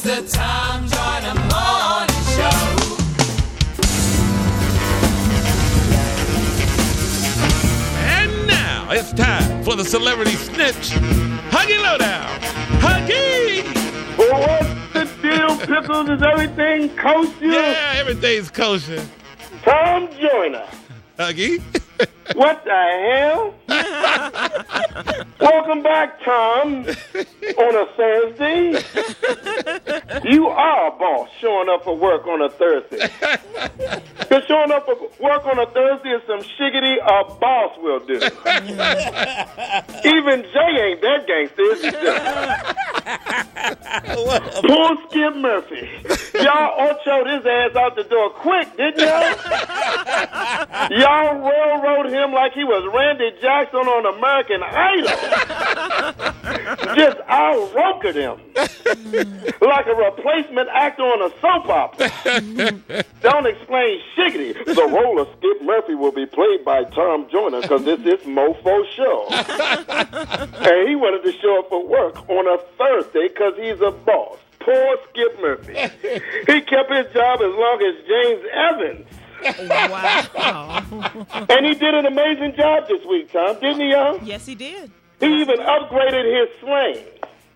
the Tom Joyner Morning Show. And now it's time for the Celebrity Snitch, Huggy Lowdown. Huggy! Well, what's the deal, Pickles? Is everything kosher? Yeah, everything's kosher. Tom Joyner. Huggy? What the hell? Welcome back, Tom, on a Thursday. You are a boss showing up for work on a Thursday. Because showing up for work on a Thursday is some shiggity a boss will do. Even Jay ain't that gangster, is he? Poor Skip Murphy. Y'all ochoed his ass out the door quick, didn't y'all? Y'all railroad him like he was Randy Jackson on American Idol. Just out-rokered him. Like a replacement actor on a soap opera. Don't explain shiggity. The role of Skip Murphy will be played by Tom Joyner because this is Mofo show. And he wanted to show up for work on a Thursday because he's a boss. Poor Skip Murphy. He kept his job as long as James Evans. Wow. And he did an amazing job this week, Tom, didn't he, y'all? Yes, he did. He even upgraded his slang.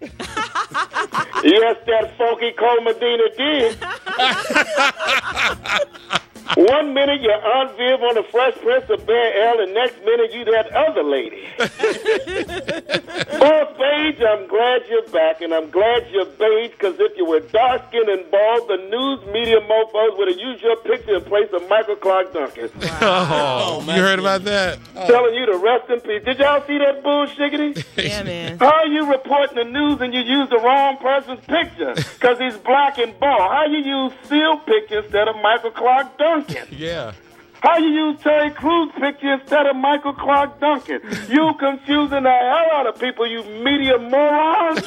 Yes, that funky Cole Medina did. 1 minute you're Aunt Viv on the Fresh Prince of Bel-Air, and next minute you that other lady. Boss Page, I'm glad you're back, and I'm glad you're beige, because if you were dark-skinned and bald, the news media mofos would have used your picture in place of Michael Clark Duncan. Oh, you heard about that? Telling you to rest in peace. Did y'all see that bullshiggity? Yeah, man. How are you reporting the news and you use the wrong person's picture? Because he's black and bald. How you use Seal picture instead of Michael Clark Duncan? Yeah. How you use Terry Crews picture instead of Michael Clark Duncan? You confusing the hell out of people, you media morons.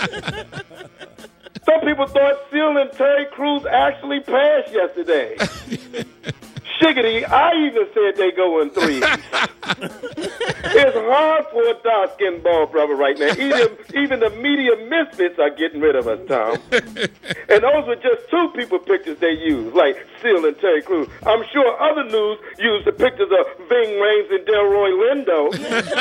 Some people thought Seal and Terry Crews actually passed yesterday. Shiggity, I even said they go in threes. It's hard for a dark-skinned bald brother right now. Even the media misfits are getting rid of us, Tom. And those were just two people pictures they used, like Seal and Terry Crews. I'm sure other news used the pictures of Ving Rhames and Delroy Lindo.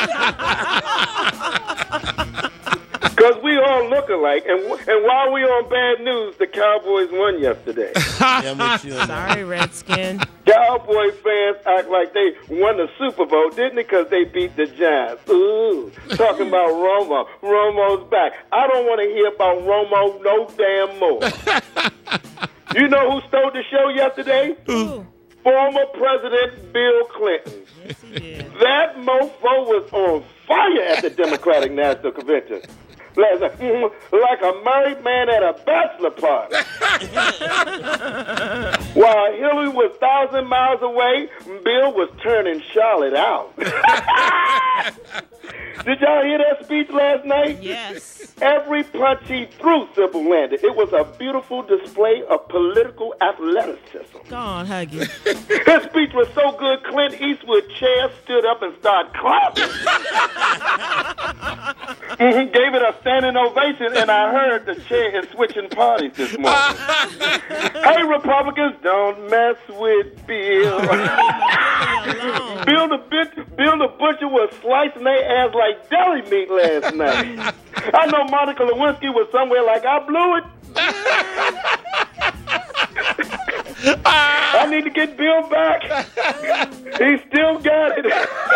Because we all look alike, and while we on bad news, the Cowboys won yesterday. Sorry, Redskin. Cowboy fans act like they won the Super Bowl, didn't they? Because they beat the Giants. Ooh, talking about Romo. Romo's back. I don't want to hear about Romo no damn more. You know who stole the show yesterday? Ooh. Former President Bill Clinton. Yes, he did. That mofo was on fire at the Democratic National Convention. Like a married man at a bachelor party. While Hillary was 1,000 miles away, Bill was turning Charlotte out. Did y'all hear that speech last night? Yes. Every punch he threw, Sybil landed. It was a beautiful display of political athleticism. Go on, Huggy. His speech was so good, Clint Eastwood chair stood up and started clapping. Gave it a standing ovation, and I heard the chair is switching parties this morning. Hey, Republicans, don't mess with Bill. Bill the Butcher was slicing their ass like deli meat last night. I know Monica Lewinsky was somewhere like, I blew it. I need to get Bill back. He still got it.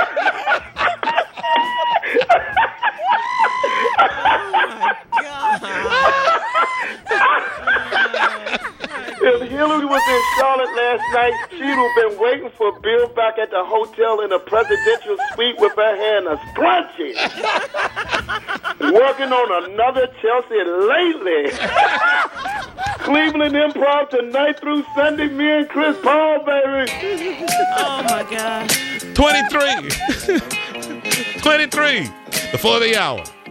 If Hillary was in Charlotte last night, she'd have been waiting for Bill back at the hotel in a presidential suite with her hair in a scrunchie. Working on another Chelsea lately. Cleveland Improv tonight through Sunday, me and Chris Paul, baby. Oh, my God. 23. 23 before the hour.